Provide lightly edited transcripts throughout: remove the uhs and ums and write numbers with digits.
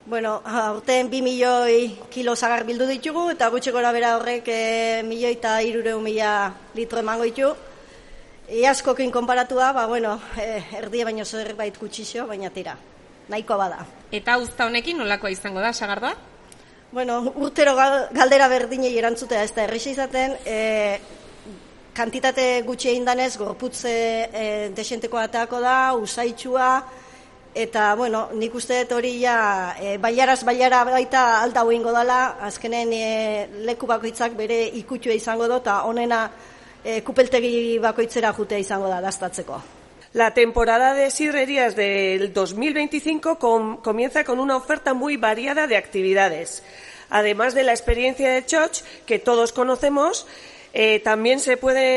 Bueno, aurten 2 milioi kilo sagar bildu ditugu eta gutxi gora bera horrek 1.300.000 litro emango ditu. Iazkokin konparatua, erdie baino zerbait gutxixo, baina tira, nahiko bada. Eta uzta honekin nolakoa izango da, Sagardoa? Bueno, urtero galdera berdinei erantzutea ez da erresa izaten, kantitate gutxi egin danez, gorputze desenteko ateako da, usaitxua, eta, nik uste dut hori baiaraz baiara baita alta hoingo dela, azkenen leku bakoitzak bere ikutua izango da, eta honena kupeltegi bakoitzera jutea izango da daztatzeko. La temporada de sidrerías del 2025 comienza con una oferta muy variada de actividades. Además de la experiencia de Txotx, que todos conocemos, también se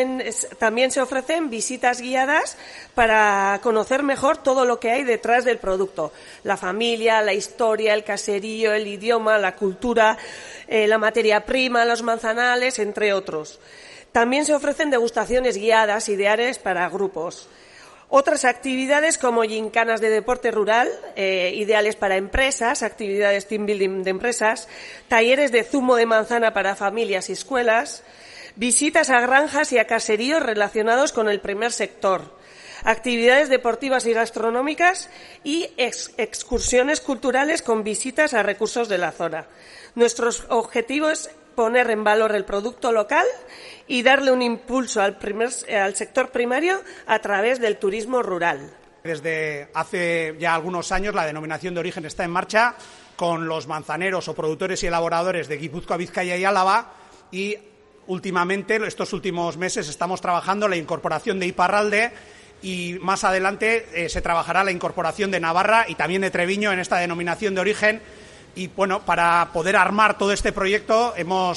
ofrecen visitas guiadas para conocer mejor todo lo que hay detrás del producto. La familia, la historia, el caserío, el idioma, la cultura, la materia prima, los manzanales, entre otros. También se ofrecen degustaciones guiadas ideales para grupos. Otras actividades como gincanas de deporte rural, ideales para empresas, actividades team building de empresas, talleres de zumo de manzana para familias y escuelas, visitas a granjas y a caseríos relacionados con el primer sector, actividades deportivas y gastronómicas y excursiones culturales con visitas a recursos de la zona. Nuestro objetivo es poner en valor el producto local y darle un impulso al sector primario a través del turismo rural. Desde hace ya algunos años la denominación de origen está en marcha con los manzaneros o productores y elaboradores de Guipúzcoa, Vizcaya y Álava, y últimamente, estos últimos meses, estamos trabajando la incorporación de Iparralde y más adelante se trabajará la incorporación de Navarra y también de Treviño en esta denominación de origen. Y para poder armar todo este proyecto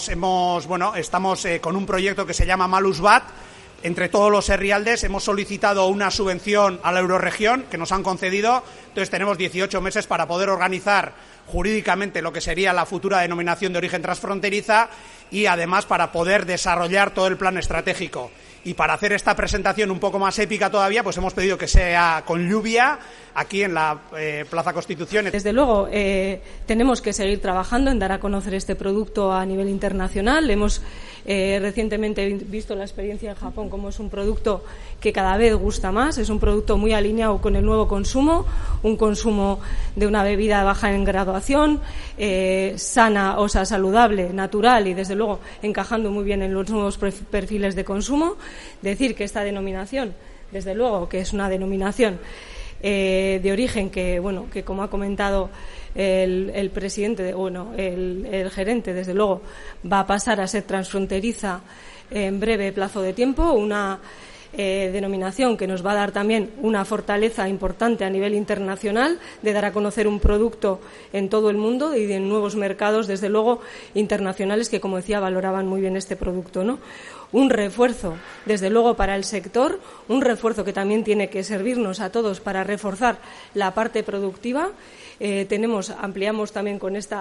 estamos con un proyecto que se llama Malus Bat. Entre todos los herrialdes hemos solicitado una subvención a la Eurorregión que nos han concedido. Entonces tenemos 18 meses para poder organizar jurídicamente lo que sería la futura denominación de origen transfronteriza y además para poder desarrollar todo el plan estratégico. Y para hacer esta presentación un poco más épica todavía, pues hemos pedido que sea con lluvia aquí en la Plaza Constitución. Desde luego, tenemos que seguir trabajando en dar a conocer este producto a nivel internacional. Hemos recientemente visto la experiencia en Japón, como es un producto que cada vez gusta más. Es un producto muy alineado con el nuevo consumo, un consumo de una bebida baja en graduación, sana, saludable, natural y, desde luego, encajando muy bien en los nuevos perfiles de consumo. Decir que esta denominación, desde luego, que es una denominación de origen que como ha comentado el presidente, el gerente, desde luego, va a pasar a ser transfronteriza en breve plazo de tiempo, una denominación que nos va a dar también una fortaleza importante a nivel internacional de dar a conocer un producto en todo el mundo y en nuevos mercados, desde luego, internacionales que, como decía, valoraban muy bien este producto, ¿no? Un refuerzo, desde luego, para el sector, un refuerzo que también tiene que servirnos a todos para reforzar la parte productiva. Ampliamos también con esta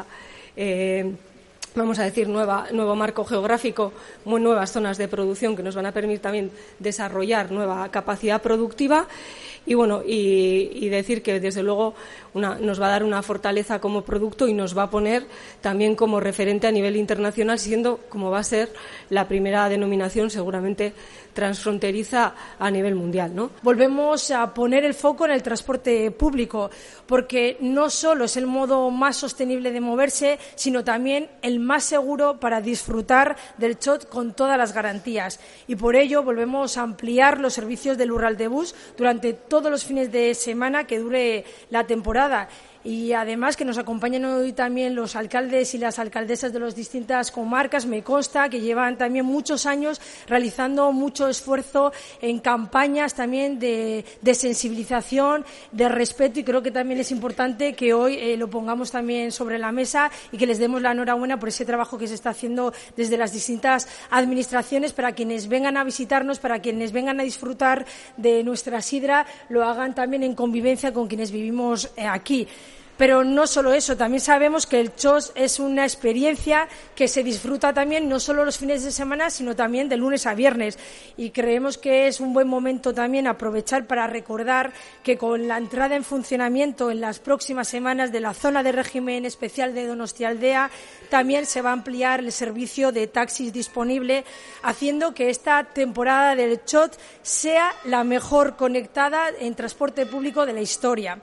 nuevo marco geográfico, muy nuevas zonas de producción que nos van a permitir también desarrollar nueva capacidad productiva y decir que, desde luego, nos va a dar una fortaleza como producto y nos va a poner también como referente a nivel internacional, siendo, como va a ser, la primera denominación seguramente transfronteriza a nivel mundial, ¿no? Volvemos a poner el foco en el transporte público, porque no solo es el modo más sostenible de moverse, sino también el más seguro para disfrutar del Txotx con todas las garantías. Y por ello volvemos a ampliar los servicios del Urraldebus durante todos los fines de semana que dure la temporada. Y además que nos acompañan hoy también los alcaldes y las alcaldesas de las distintas comarcas. Me consta que llevan también muchos años realizando mucho esfuerzo en campañas también de sensibilización, de respeto, y creo que también es importante que hoy lo pongamos también sobre la mesa y que les demos la enhorabuena por ese trabajo que se está haciendo desde las distintas administraciones para quienes vengan a visitarnos, para quienes vengan a disfrutar de nuestra sidra, lo hagan también en convivencia con quienes vivimos aquí. Pero no solo eso, también sabemos que el CHOS es una experiencia que se disfruta también no solo los fines de semana, sino también de lunes a viernes. Y creemos que es un buen momento también aprovechar para recordar que con la entrada en funcionamiento en las próximas semanas de la zona de régimen especial de Donostialdea, también se va a ampliar el servicio de taxis disponible, haciendo que esta temporada del CHOT sea la mejor conectada en transporte público de la historia.